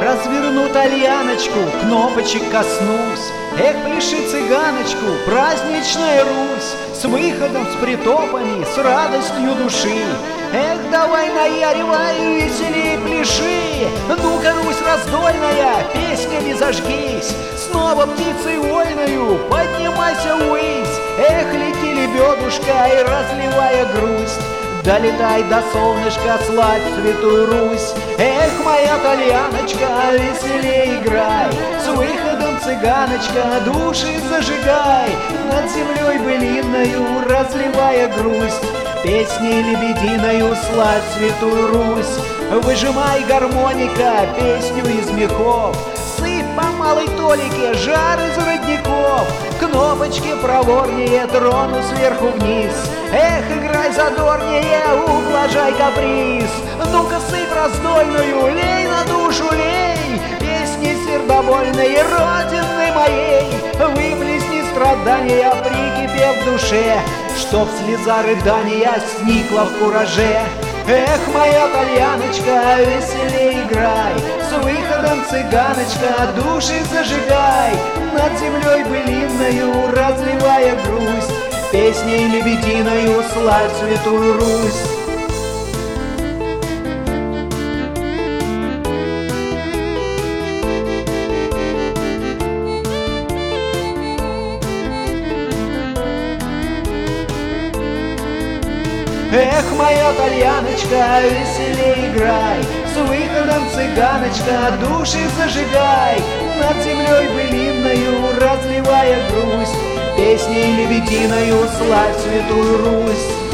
Разверну тальяночку, кнопочек коснусь. Эх, пляши цыганочку, праздничная Русь, с выходом, с притопами, с радостью души. Эх, давай наяривай, веселей пляши. Ну-ка, Русь раздольная, песнями зажгись. Снова птицей вольною поднимайся ввысь. Эх, лети, лебедушка, и разливая грусть. Долетай до солнышка, славь святую Русь. Эх, моя тальяночка, веселей играй. С выходом, цыганочка, души зажигай. Над землей былинною разливая грусть. Песней лебединою славь святую Русь. Выжимай, гармоника, песню из мехов. Сыпь по малой толике жар из родников. Кнопочки проворнее трону сверху вниз. Эх, играй задорнее, ублажай каприз. Ну-ка, сыпь раздольную, лей на душу, лей. Песни сердобольные родины моей. Выплесни страдания, прикипев в душе, чтоб слеза рыдания сникла в кураже. Эх, моя тальяночка, веселей играй. С выходом, цыганочка, души зажигай. Над землей былинною разливая грусть. Песней лебединою славь святую Русь. Эх, моя тальяночка, веселей играй. С выходом, цыганочка, души зажигай. Над землей былинною разливая грусть. Песней лебединою славь святую Русь.